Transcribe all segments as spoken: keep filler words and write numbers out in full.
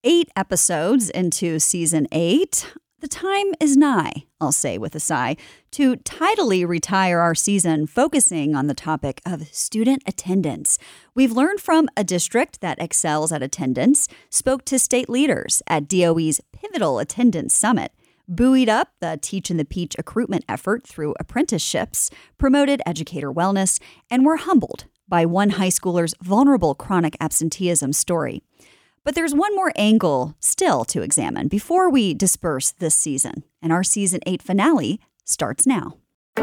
Eight episodes into season eight. The time is nigh, I'll say with a sigh, to tidily retire our season focusing on the topic of student attendance. We've learned from a district that excels at attendance, spoke to state leaders at D O E's Pivotal Attendance Summit, buoyed up the Teach in the Peach recruitment effort through apprenticeships, promoted educator wellness, and were humbled by one high schooler's vulnerable chronic absenteeism story. But there's one more angle still to examine before we disperse this season, and our season eight finale starts now.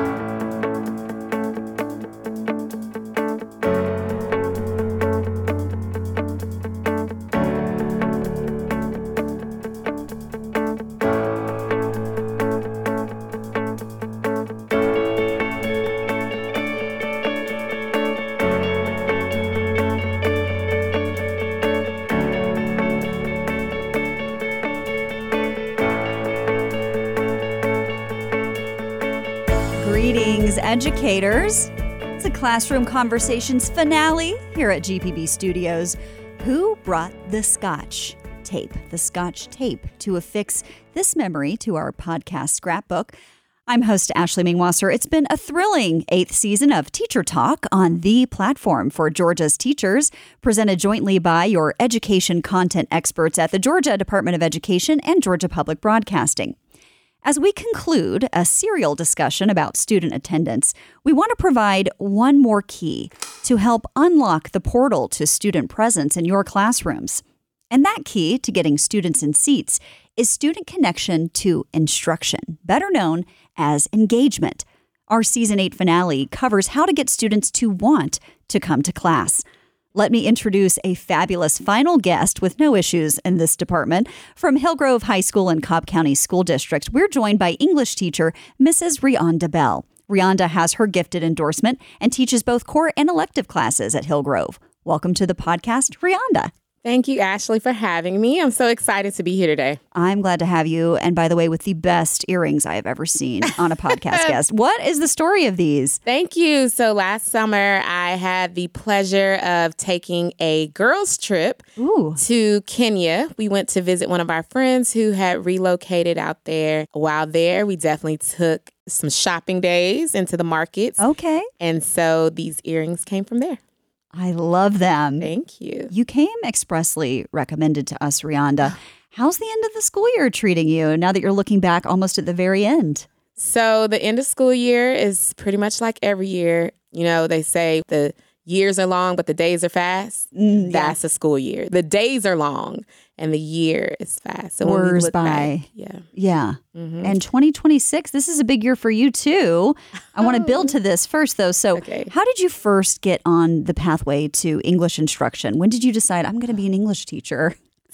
Greetings, educators. It's a Classroom Conversations finale here at G P B Studios. Who brought the Scotch tape, the Scotch tape, to affix this memory to our podcast scrapbook? I'm host Ashley Mingwasser. It's been a thrilling eighth season of Teacher Talk on the platform for Georgia's teachers, presented jointly by your education content experts at the Georgia Department of Education and Georgia Public Broadcasting. As we conclude a serial discussion about student attendance, we want to provide one more key to help unlock the portal to student presence in your classrooms. And that key to getting students in seats is student connection to instruction, better known as engagement. Our season eight finale covers how to get students to want to come to class. Let me introduce a fabulous final guest with no issues in this department. From Hillgrove High School in Cobb County School District, we're joined by English teacher Missus Rionda Bell. Rionda has her gifted endorsement and teaches both core and elective classes at Hillgrove. Welcome to the podcast, Rionda. Thank you, Ashley, for having me. I'm so excited to be here today. I'm glad to have you. And by the way, with the best earrings I have ever seen on a podcast guest. What is the story of these? Thank you. So last summer, I had the pleasure of taking a girls' trip Ooh. to Kenya. We went to visit one of our friends who had relocated out there. While there, we definitely took some shopping days into the markets. Okay. And so these earrings came from there. I love them. Thank you. You came expressly recommended to us, Rionda. How's the end of the school year treating you now that you're looking back almost at the very end? So the end of school year is pretty much like every year. You know, they say the years are long, but the days are fast. Mm, That's yeah. a school year. The days are long and the year is fast. So when we Whirs look by. back, yeah. Yeah. Mm-hmm. And twenty twenty-six, this is a big year for you too. I want to build to this first though. So Okay. how did you first get on the pathway to English instruction? When did you decide I'm going to be an English teacher?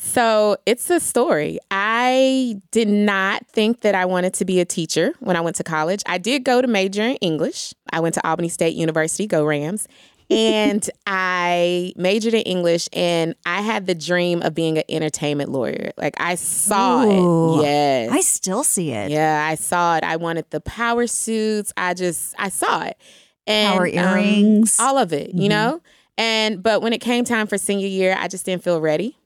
So it's a story. I did not think that I wanted to be a teacher when I went to college. I did go to major in English. I went to Albany State University, go Rams. And I majored in English, and I had the dream of being an entertainment lawyer. Like, I saw Ooh. it. Yes. I still see it. Yeah, I saw it. I wanted the power suits. I just, I saw it. And, Power earrings. Um, all of it, you Mhm. know? And, but when it came time for senior year, I just didn't feel ready.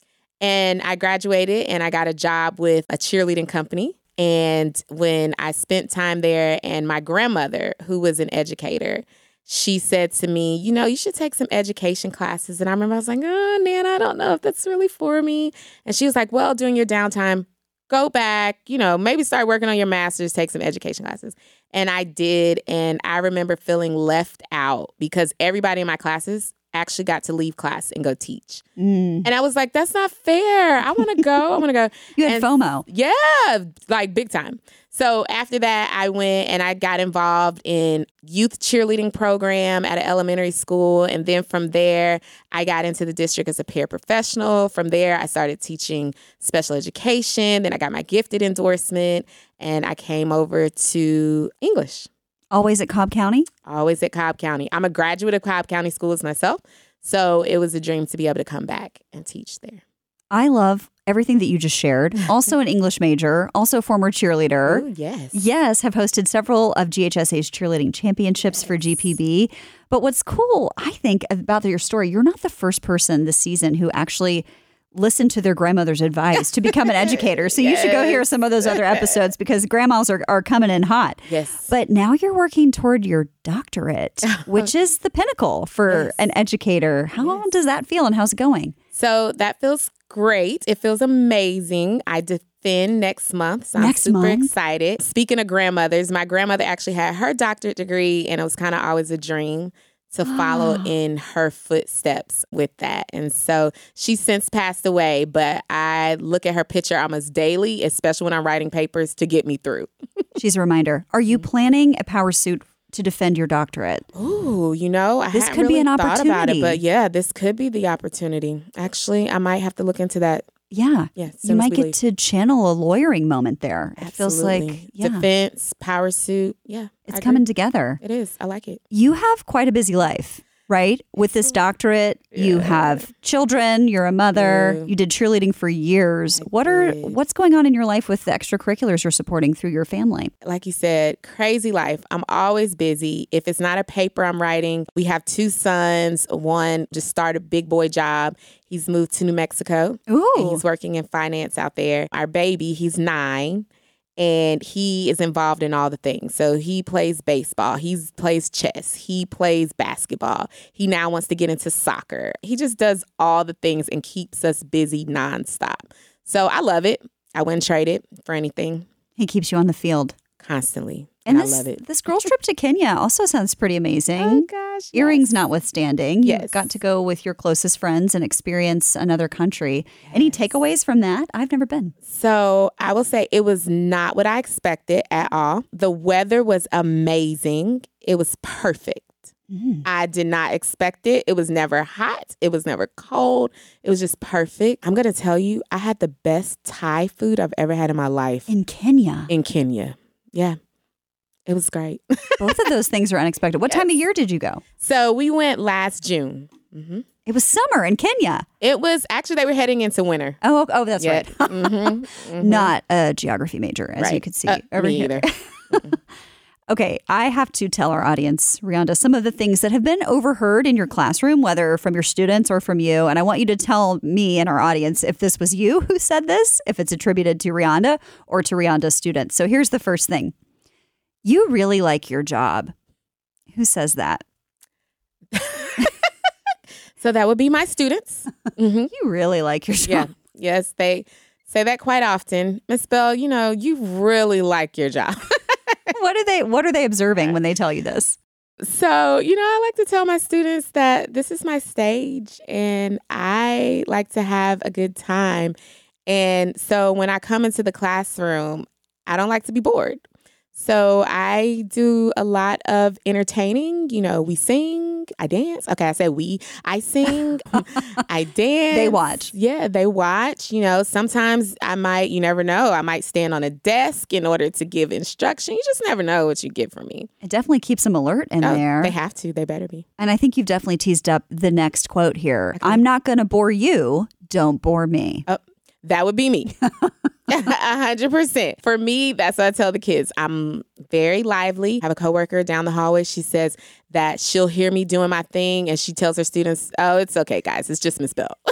And I graduated and I got a job with a cheerleading company. And when I spent time there, and my grandmother, who was an educator, she said to me, you know, you should take some education classes. And I remember I was like, oh, Nan, I don't know if that's really for me. And she was like, well, during your downtime, go back, you know, maybe start working on your master's, take some education classes. And I did. And I remember feeling left out because everybody in my classes actually got to leave class and go teach. Mm. And I was like, that's not fair. I want to go. I want to go. You had And- FOMO. Yeah, like big time. So after that, I went and I got involved in youth cheerleading program at an elementary school. And then from there, I got into the district as a paraprofessional. From there, I started teaching special education. Then I got my gifted endorsement and I came over to English. Always at Cobb County? Always at Cobb County. I'm a graduate of Cobb County Schools myself. So it was a dream to be able to come back and teach there. I love everything that you just shared. Also an English major, also former cheerleader. Ooh, yes. Yes, have hosted several of G H S A's cheerleading championships yes. for G P B. But what's cool, I think, about your story, you're not the first person this season who actually listen to their grandmother's advice to become an educator. So yes. you should go hear some of those other episodes because grandmas are, are coming in hot. Yes. But now you're working toward your doctorate, which is the pinnacle for yes. an educator. How yes. does that feel and how's it going? So that feels great. It feels amazing. I defend next month. So next I'm super month. excited. Speaking of grandmothers, my grandmother actually had her doctorate degree and it was kind of always a dream to follow in her footsteps with that. And so she's since passed away, but I look at her picture almost daily, especially when I'm writing papers to get me through. She's a reminder. Are you planning a power suit to defend your doctorate? Ooh, you know, I this hadn't could really be an thought opportunity. about it, but yeah, this could be the opportunity. Actually, I might have to look into that. Yeah. Yeah. You might get leave. to channel a lawyering moment there. It Absolutely. feels like yeah. defense, power suit. Yeah. It's coming together. It is. I like it. You have quite a busy life, right? With this doctorate, yeah. you have children, you're a mother, yeah. you did cheerleading for years. I what are did. What's going on in your life with the extracurriculars you're supporting through your family? Like you said, crazy life. I'm always busy. If it's not a paper I'm writing, we have two sons. One just started a big boy job. He's moved to New Mexico. Ooh. And he's working in finance out there. Our baby, he's nine. And he is involved in all the things. So he plays baseball. He plays chess. He plays basketball. He now wants to get into soccer. He just does all the things and keeps us busy nonstop. So I love it. I wouldn't trade it for anything. He keeps you on the field. Constantly. And, and this, I love it. This girl's trip to Kenya also sounds pretty amazing. Oh, gosh. Earrings yes. notwithstanding. Yes. You got to go with your closest friends and experience another country. Yes. Any takeaways from that? I've never been. So I will say it was not what I expected at all. The weather was amazing. It was perfect. Mm. I did not expect it. It was never hot. It was never cold. It was just perfect. I'm going to tell you, I had the best Thai food I've ever had in my life. In Kenya? In Kenya. Yeah. It was great. Both of those things are unexpected. What yes. time of year did you go? So we went last June. Mm-hmm. It was summer in Kenya. It was actually, they were heading into winter. Oh, oh, that's yeah. right. mm-hmm. Mm-hmm. Not a geography major, as right. you could see uh, over me here. Either. Okay, I have to tell our audience, Rianda, some of the things that have been overheard in your classroom, whether from your students or from you. And I want you to tell me and our audience if this was you who said this, if it's attributed to Rianda or to Rianda's students. So here's the first thing. You really like your job. Who says that? So that would be my students. Mm-hmm. You really like your job. Yeah. Yes, they say that quite often. Miss Bell, you know, you really like your job. What are they what are they observing when they tell you this? So, you know, I like to tell my students that this is my stage and I like to have a good time. And so when I come into the classroom, I don't like to be bored. So I do a lot of entertaining. You know, we sing, I dance. Okay, I said we. I sing, I dance. They watch. Yeah, they watch. You know, sometimes I might, you never know, I might stand on a desk in order to give instruction. You just never know what you get from me. It definitely keeps them alert in oh, there. They have to. They better be. And I think you've definitely teased up the next quote here. Okay. I'm not going to bore you. Don't bore me. Oh, that would be me. A hundred percent. For me, that's what I tell the kids. I'm very lively. I have a coworker down the hallway. She says that she'll hear me doing my thing and she tells her students, oh, it's okay, guys. It's just Miss Bell.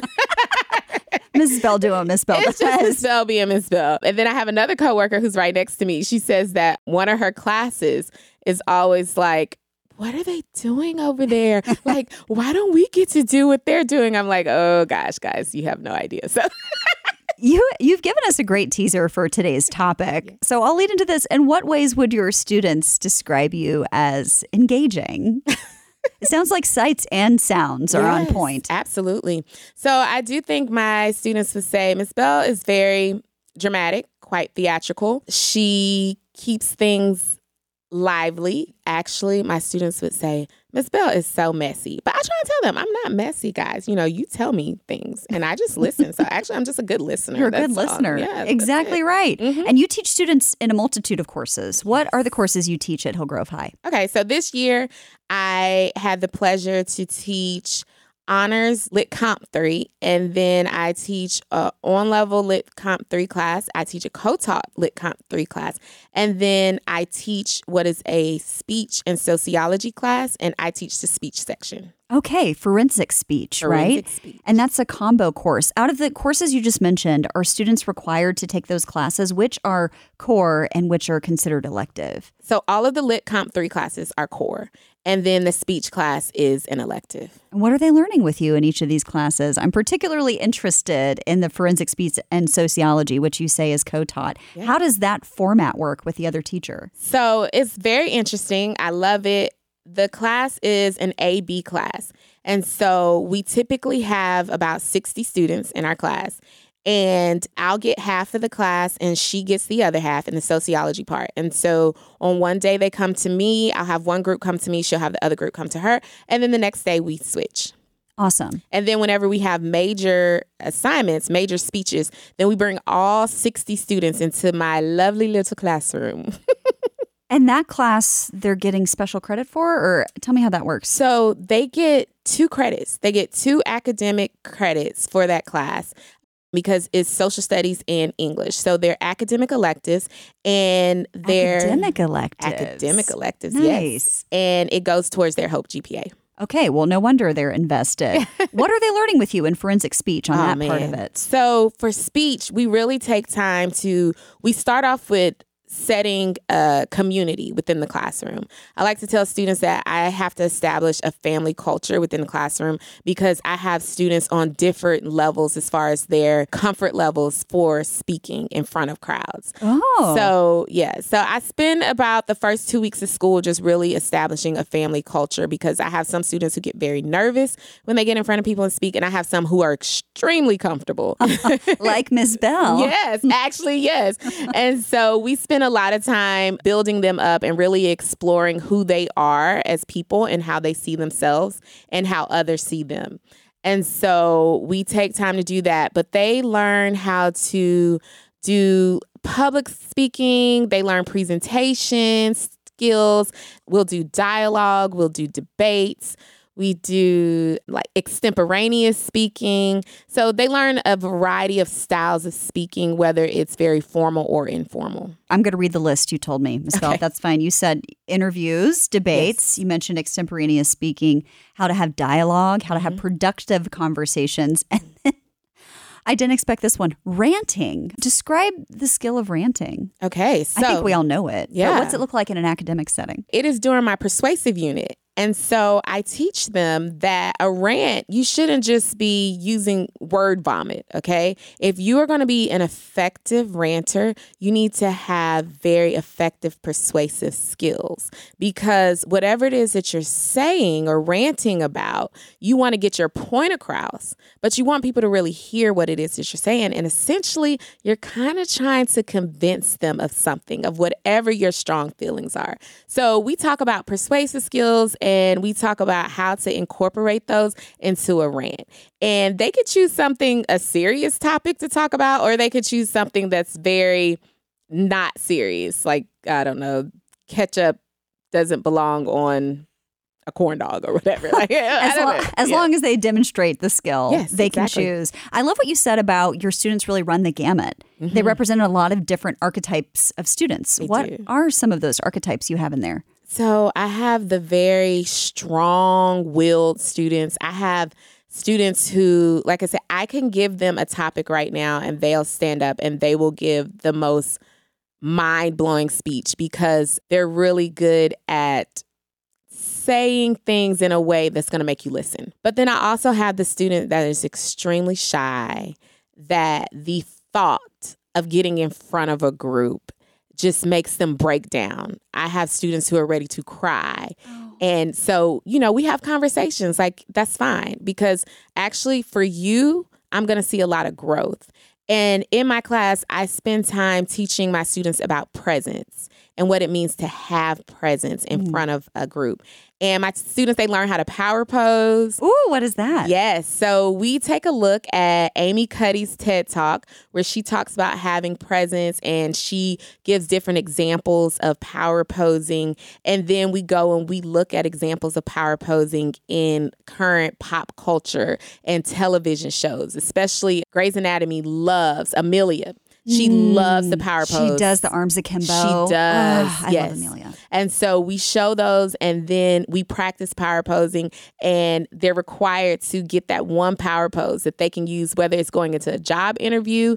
Missus Bell doing Miss Bell. It's just Miss Bell being Miss Bell. And then I have another coworker who's right next to me. She says that one of her classes is always like, what are they doing over there? Like, why don't we get to do what they're doing? I'm like, oh gosh, guys, you have no idea. So You, you've given us a great teaser for today's topic. So I'll lead into this. In what ways would your students describe you as engaging? It sounds like sights and sounds are yes, on point. Absolutely. So I do think my students would say Miss Bell is very dramatic, quite theatrical. She keeps things lively. Actually, my students would say, Miss Bell is so messy. But I try to tell them, I'm not messy, guys. You know, you tell me things and I just listen. So actually, I'm just a good listener. You're a that's good listener. Yeah, exactly right. Mm-hmm. And you teach students in a multitude of courses. What are the courses you teach at Hillgrove High? Okay, so this year, I had the pleasure to teach honors Lit Comp three, and then I teach a on-level Lit Comp three class. I teach a co-taught Lit Comp three class, and then I teach what is a speech and sociology class, and I teach the speech section. Okay, forensic speech, Forensic right? speech. And that's a combo course. Out of the courses you just mentioned, are students required to take those classes? Which are core and which are considered elective? So all of the Lit Comp three classes are core, and then the speech class is an elective. And what are they learning with you in each of these classes? I'm particularly interested in the forensic speech and sociology, which you say is co-taught. Yeah. How does that format work with the other teacher? So it's very interesting. I love it. The class is an A B class. And so we typically have about sixty students in our class. And I'll get half of the class and she gets the other half in the sociology part. And so on one day they come to me, I'll have one group come to me, she'll have the other group come to her. And then the next day we switch. Awesome. And then whenever we have major assignments, major speeches, then we bring all sixty students into my lovely little classroom. And that class, they're getting special credit for, or tell me how that works. So they get two credits. They get two academic credits for that class because it's social studies and English. So they're academic electives and they're Academic electives. academic electives, Nice. yes. And it goes towards their HOPE G P A. Okay, well, no wonder they're invested. What are they learning with you in forensic speech on Oh, that part of man. it? So for speech, we really take time to, we start off with setting a community within the classroom. I like to tell students that I have to establish a family culture within the classroom because I have students on different levels as far as their comfort levels for speaking in front of crowds. Oh. So, yeah. So I spend about the first two weeks of school just really establishing a family culture because I have some students who get very nervous when they get in front of people and speak, and I have some who are extremely comfortable. Like Miz Bell. Yes, actually, yes. And so we spend a lot of time building them up and really exploring who they are as people and how they see themselves and how others see them. And so we take time to do that, but they learn how to do public speaking. They learn presentation skills. We'll do dialogue. We'll do debates. We do like extemporaneous speaking. So they learn a variety of styles of speaking, whether it's very formal or informal. I'm going to read the list you told me, Miz Bell. Okay. That's fine. You said interviews, debates. Yes. You mentioned extemporaneous speaking, how to have dialogue, how to have productive conversations. And then I didn't expect this one, ranting. Describe the skill of ranting. Okay, so I think we all know it. Yeah. But what's it look like in an academic setting? it is during my persuasive unit. And so I teach them that a rant, you shouldn't just be using word vomit, okay? If you are going to be an effective ranter, you need to have very effective persuasive skills because whatever it is that you're saying or ranting about, you want to get your point across, but you want people to really hear what it is that you're saying. And essentially, you're kind of trying to convince them of something, of whatever your strong feelings are. So we talk about persuasive skills and we talk about how to incorporate those into a rant. And they could choose something, a serious topic to talk about, or they could choose something that's very not serious. Like, I don't know, ketchup doesn't belong on a corn dog or whatever. Like, As, I don't long, know. as Yeah. long as they demonstrate the skill, Yes, they can exactly. choose. I love what you said about your students really run the gamut. They represent a lot of different archetypes of students. They What do. are some of those archetypes you have in there? So I have the very strong-willed students. I have students who, like I said, I can give them a topic right now and they'll stand up and they will give the most mind-blowing speech because they're really good at saying things in a way that's going to make you listen. But then I also have the student that is extremely shy, that the thought of getting in front of a group just makes them break down. I have students who are ready to cry. Oh. And so, you know, we have conversations like that's fine because actually for you, I'm going to see a lot of growth. And in my class, I spend time teaching my students about presence and what it means to have presence in Mm. front of a group. And my students, they learn how to power pose. Ooh, what is that? Yes. So we take a look at Amy Cuddy's TED Talk, where she talks about having presence and she gives different examples of power posing. And then we go and we look at examples of power posing in current pop culture and television shows, especially Grey's Anatomy loves Amelia. She mm, loves the power pose. She does the arms akimbo. She does. Oh, I yes. love Amelia. And so we show those, and then we practice power posing, and they're required to get that one power pose that they can use, whether it's going into a job interview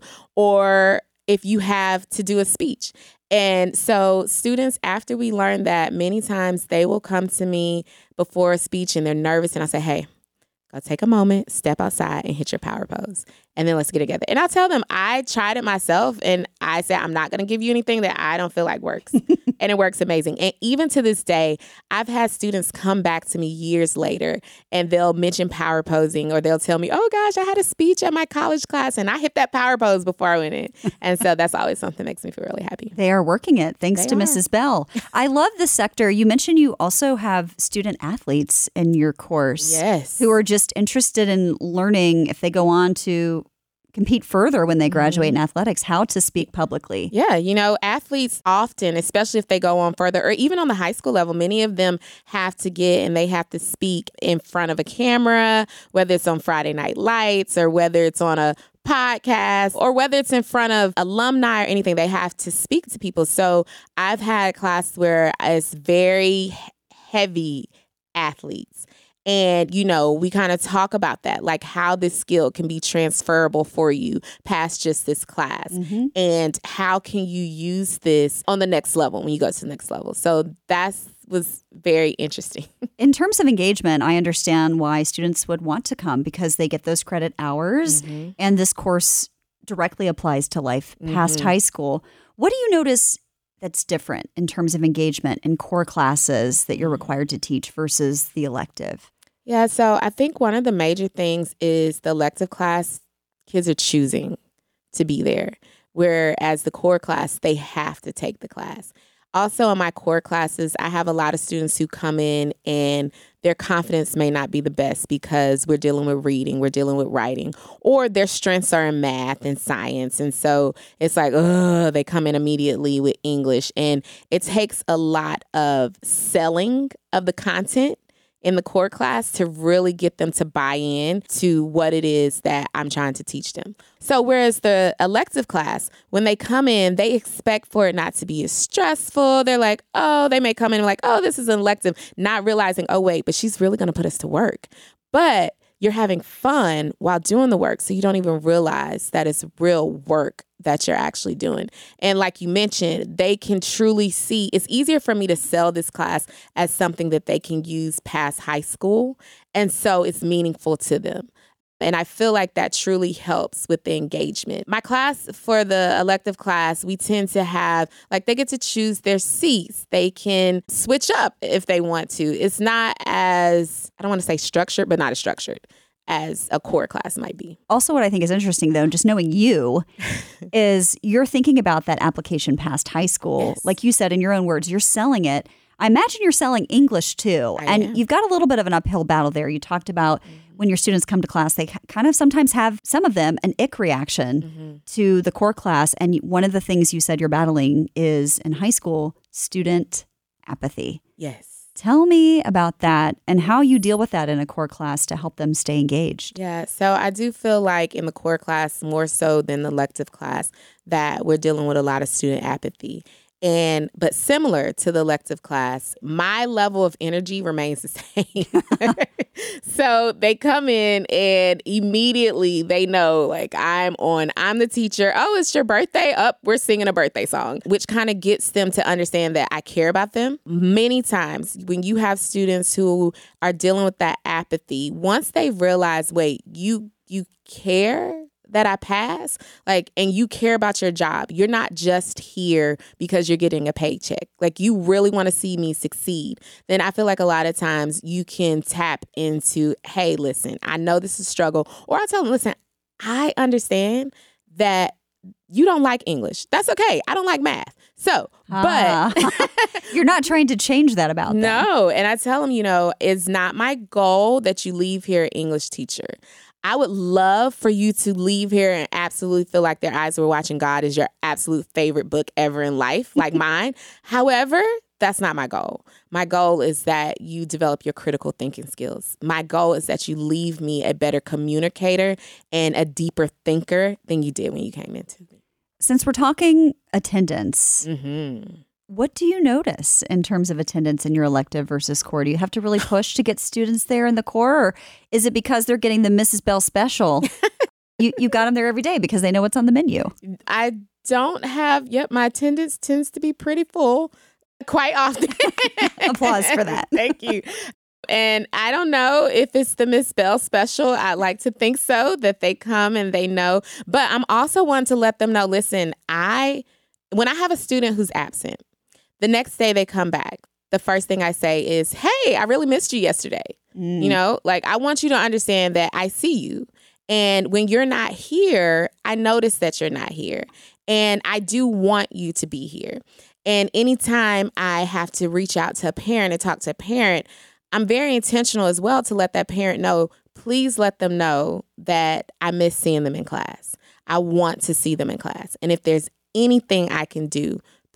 or if you have to do a speech. And so students, after we learn that, many times they will come to me before a speech and they're nervous, and I say, hey, go take a moment, step outside and hit your power pose. And then let's get together. And I'll tell them I tried it myself, and I said, I'm not going to give you anything that I don't feel like works. And it works amazing. And even to this day, I've had students come back to me years later and they'll mention power posing, or they'll tell me, oh gosh, I had a speech at my college class and I hit that power pose before I went in. And so that's always something that makes me feel really happy. They are working it. Thanks they to are. Missus Bell. I love this sector. You mentioned you also have student athletes in your course. Yes. Who are just interested in learning, if they go on to compete further when they graduate mm-hmm. in athletics, how to speak publicly. Yeah, you know, athletes often, especially if they go on further, or even on the high school level, many of them have to get and they have to speak in front of a camera, whether it's on Friday Night Lights or whether it's on a podcast or whether it's in front of alumni or anything. They have to speak to people. So I've had a class where it's very heavy athletes. And, you know, we kind of talk about that, like how this skill can be transferable for you past just this class. Mm-hmm. And how can you use this on the next level when you go to the next level? So that was very interesting. In terms of engagement, I understand why students would want to come because they get those credit hours. Mm-hmm. And this course directly applies to life past mm-hmm. high school. What do you notice that's different in terms of engagement in core classes that you're required to teach versus the elective? Yeah, so I think one of the major things is the elective class, kids are choosing to be there, whereas the core class, they have to take the class. Also, in my core classes, I have a lot of students who come in and their confidence may not be the best because we're dealing with reading, we're dealing with writing, or their strengths are in math and science. And so it's like, oh, they come in immediately with English. And it takes a lot of selling of the content in the core class to really get them to buy in to what it is that I'm trying to teach them. So whereas the elective class, when they come in, they expect for it not to be as stressful. They're like, oh, they may come in and like, oh, this is an elective, not realizing, oh, wait, but she's really going to put us to work. But you're having fun while doing the work, so you don't even realize that it's real work that you're actually doing. And like you mentioned, they can truly see, it's easier for me to sell this class as something that they can use past high school. And so it's meaningful to them. And I feel like that truly helps with the engagement. My class, for the elective class, we tend to have, like, they get to choose their seats. They can switch up if they want to. It's not as, I don't want to say structured, but not as structured as a core class might be. Also, what I think is interesting, though, just knowing you, is you're thinking about that application past high school. Yes. Like you said, in your own words, you're selling it. I imagine you're selling English, too. I and am. You've got a little bit of an uphill battle there. You talked about mm-hmm. when your students come to class, they kind of sometimes have, some of them, an ick reaction mm-hmm. to the core class. And one of the things you said you're battling is, in high school, student apathy. Yes. Tell me about that and how you deal with that in a core class to help them stay engaged. Yeah, so I do feel like in the core class, more so than the elective class, that we're dealing with a lot of student apathy. And but similar to the elective class, my level of energy remains the same. So they come in and immediately they know, like, I'm on, I'm the teacher. Oh, it's your birthday? Up, we're singing a birthday song, which kind of gets them to understand that I care about them. Many times when you have students who are dealing with that apathy, once they realize, wait, you you care that I pass, like, and you care about your job. You're not just here because you're getting a paycheck. Like, you really want to see me succeed. Then I feel like a lot of times you can tap into, hey, listen, I know this is a struggle. Or I tell them, listen, I understand that you don't like English. That's okay. I don't like math. So, but uh, you're not trying to change that about them. No. And I tell them, you know, it's not my goal that you leave here an English teacher. I would love for you to leave here and absolutely feel like Their Eyes Were Watching God is your absolute favorite book ever in life, like mine. However, that's not my goal. My goal is that you develop your critical thinking skills. My goal is that you leave me a better communicator and a deeper thinker than you did when you came into me. since we're talking attendance, Mm-hmm. what do you notice in terms of attendance in your elective versus core? Do you have to really push to get students there in the core, or is it because they're getting the Missus Bell special? you you got them there every day because they know what's on the menu. I don't have, yep, my attendance tends to be pretty full quite often. Applause for that. Thank you. And I don't know if it's the Miss Bell special. I'd like to think so, that they come and they know. But I'm also one to let them know, listen, I, when I have a student who's absent, the next day they come back, the first thing I say is, hey, I really missed you yesterday. Mm. You know, like I want you to understand that I see you. And when you're not here, I notice that you're not here. And I do want you to be here. And anytime I have to reach out to a parent and talk to a parent, I'm very intentional as well to let that parent know, please let them know that I miss seeing them in class. I want to see them in class. And if there's anything I can do,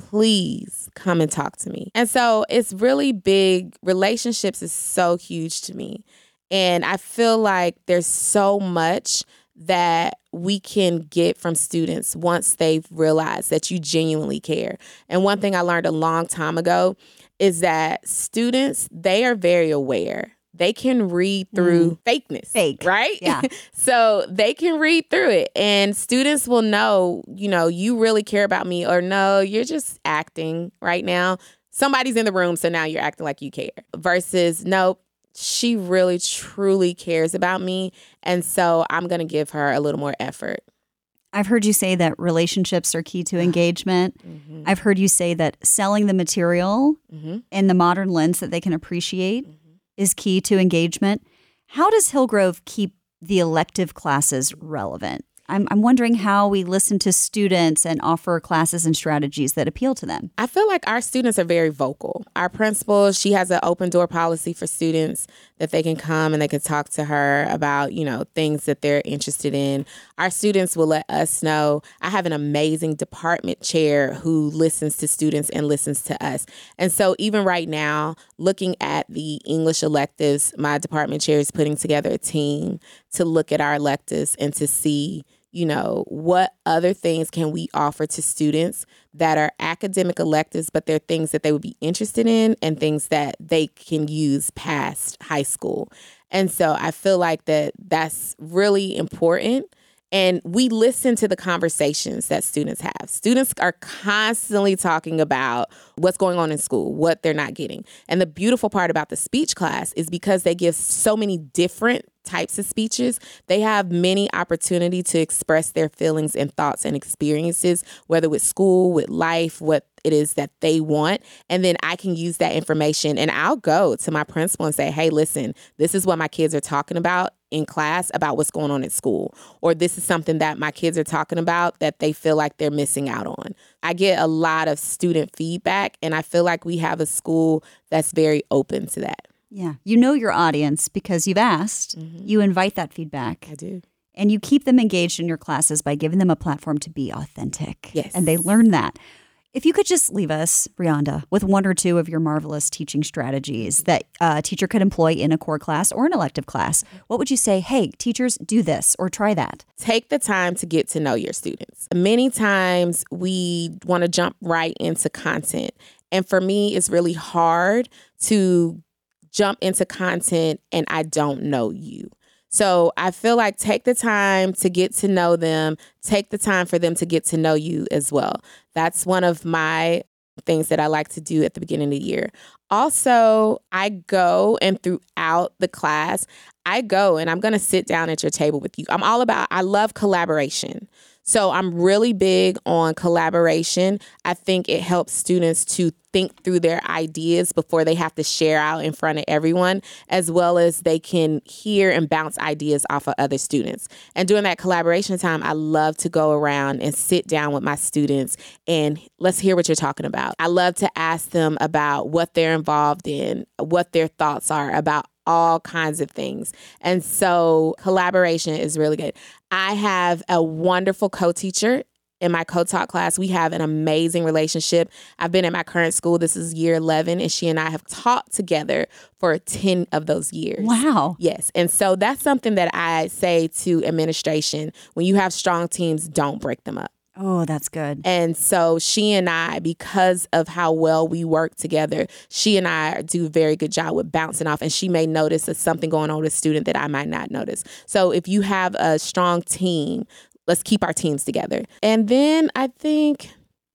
please come and talk to me. And so it's really big. Relationships is so huge to me. And I feel like there's so much that we can get from students once they've realized that you genuinely care. And one thing I learned a long time ago is that students, they are very aware. They can read through mm. fakeness. Fake. Right? Yeah. So they can read through it. And students will know, you know, you really care about me, or no, you're just acting right now. Somebody's in the room, so now you're acting like you care. Versus, nope, she really, truly cares about me. And so I'm going to give her a little more effort. I've heard you say that relationships are key to engagement. Mm-hmm. I've heard you say that selling the material mm-hmm. in the modern lens that they can appreciate mm-hmm. is key to engagement. How does Hillgrove keep the elective classes relevant? I'm, I'm wondering how we listen to students and offer classes and strategies that appeal to them. I feel like our students are very vocal. Our principal, she has an open door policy for students that they can come and they can talk to her about, you know, things that they're interested in. Our students will let us know. I have an amazing department chair who listens to students and listens to us. And so even right now, looking at the English electives, my department chair is putting together a team to look at our electives and to see, you know, what other things can we offer to students that are academic electives, but they're things that they would be interested in and things that they can use past high school. And so I feel like that that's really important. And we listen to the conversations that students have. Students are constantly talking about what's going on in school, what they're not getting. And the beautiful part about the speech class is because they give so many different types of speeches, they have many opportunity to express their feelings and thoughts and experiences, whether with school, with life, what it is that they want. And then I can use that information and I'll go to my principal and say, hey, listen, this is what my kids are talking about in class about what's going on at school. Or this is something that my kids are talking about that they feel like they're missing out on. I get a lot of student feedback, and I feel like we have a school that's very open to that. Yeah. You know your audience because you've asked. Mm-hmm. You invite that feedback. I do. And you keep them engaged in your classes by giving them a platform to be authentic. Yes. And they learn that. If you could just leave us, Rianda, with one or two of your marvelous teaching strategies that a teacher could employ in a core class or an elective class, what would you say? Hey, teachers, do this or try that. Take the time to get to know your students. Many times we want to jump right into content. And for me, it's really hard to jump into content and I don't know you. So I feel like take the time to get to know them. Take the time for them to get to know you as well. That's one of my things that I like to do at the beginning of the year. Also, I go and throughout the class, I go and I'm going to sit down at your table with you. I'm all about, I love collaboration. So I'm really big on collaboration. I think it helps students to think through their ideas before they have to share out in front of everyone, as well as they can hear and bounce ideas off of other students. And during that collaboration time, I love to go around and sit down with my students and let's hear what you're talking about. I love to ask them about what they're involved in, what their thoughts are about all kinds of things. And so collaboration is really good. I have a wonderful co-teacher in my co-talk class. We have an amazing relationship. I've been at my current school. This is year eleven, and she and I have taught together for ten of those years. Wow. Yes. And so that's something that I say to administration. When you have strong teams, don't break them up. Oh, that's good. And so she and I, because of how well we work together, she and I do a very good job with bouncing off. And she may notice there's something going on with a student that I might not notice. So if you have a strong team, let's keep our teams together. And then I think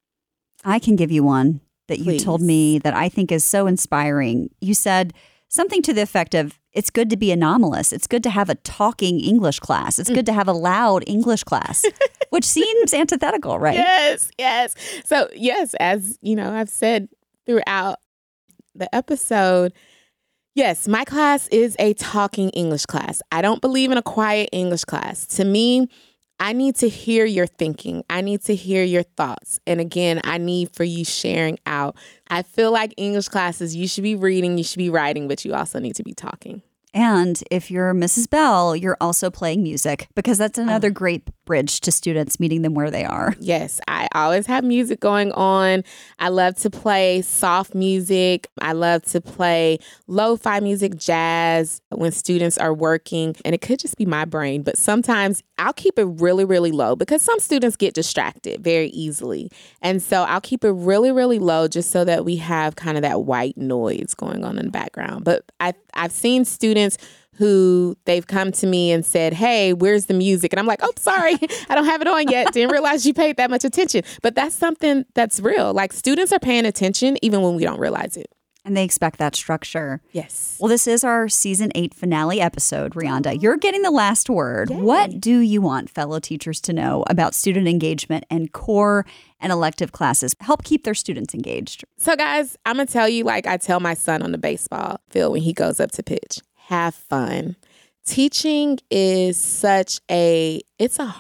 I can give you one that you Please. told me that I think is so inspiring. You said something to the effect of, it's good to be anomalous. It's good to have a talking English class. It's good to have a loud English class, which seems antithetical, right? Yes, yes. So, yes, as you know, I've said throughout the episode, yes, my class is a talking English class. I don't believe in a quiet English class. To me, I need to hear your thinking. I need to hear your thoughts. And again, I need for you sharing out. I feel like English classes, you should be reading, you should be writing, but you also need to be talking. And if you're Missus Bell, you're also playing music, because that's another Oh. great bridge to students, meeting them where they are. Yes, I always have music going on. I love to play soft music. I love to play lo-fi music, jazz when students are working. And it could just be my brain, but sometimes I'll keep it really, really low because some students get distracted very easily. And so I'll keep it really, really low just so that we have kind of that white noise going on in the background. But I, I've seen students who they've come to me and said, hey, where's the music? And I'm like, oh, sorry, I don't have it on yet. Didn't realize you paid that much attention. But that's something that's real. Like, students are paying attention even when we don't realize it. And they expect that structure. Yes. Well, this is our season eight finale episode, Rianda. You're getting the last word. Yay. What do you want fellow teachers to know about student engagement and core and elective classes? Help keep their students engaged. So, guys, I'm going to tell you, like I tell my son on the baseball field when he goes up to pitch, have fun. Teaching is such a, it's a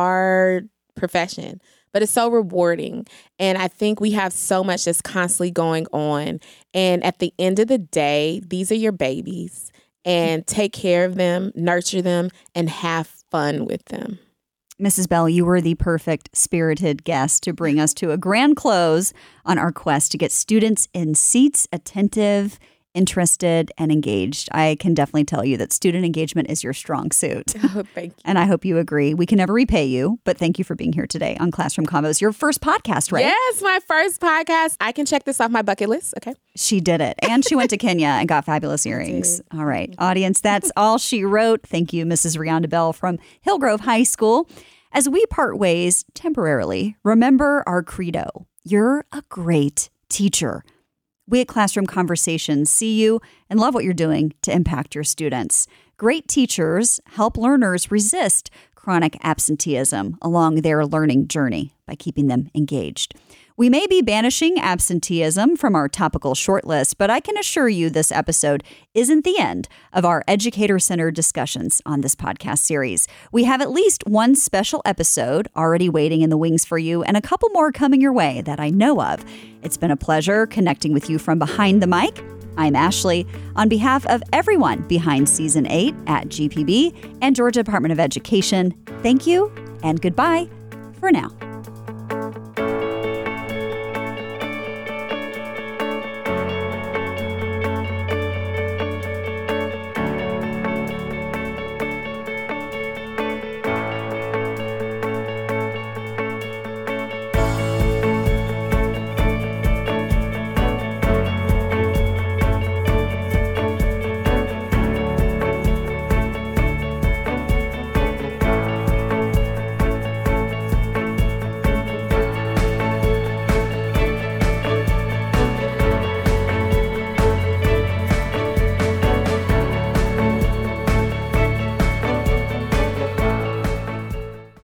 hard profession, but it's so rewarding. And I think we have so much that's constantly going on. And at the end of the day, these are your babies, and take care of them, nurture them, and have fun with them. Missus Bell, you were the perfect spirited guest to bring us to a grand close on our quest to get students in seats, attentive, interested, and engaged. I can definitely tell you that student engagement is your strong suit. Oh, thank you. And I hope you agree. We can never repay you, but thank you for being here today on Classroom Convos. Your first podcast, right? Yes, my first podcast. I can check this off my bucket list. Okay. She did it. And she went to Kenya and got fabulous earrings. All right, audience, that's all she wrote. Thank you, Missus Rianda Bell from Hillgrove High School. As we part ways temporarily, remember our credo. You're a great teacher. We at Classroom Conversations see you and love what you're doing to impact your students. Great teachers help learners resist chronic absenteeism along their learning journey by keeping them engaged. We may be banishing absenteeism from our topical shortlist, but I can assure you this episode isn't the end of our educator-centered discussions on this podcast series. We have at least one special episode already waiting in the wings for you, and a couple more coming your way that I know of. It's been a pleasure connecting with you from behind the mic. I'm Ashley. On behalf of everyone behind Season eight at G P B and Georgia Department of Education, thank you and goodbye for now.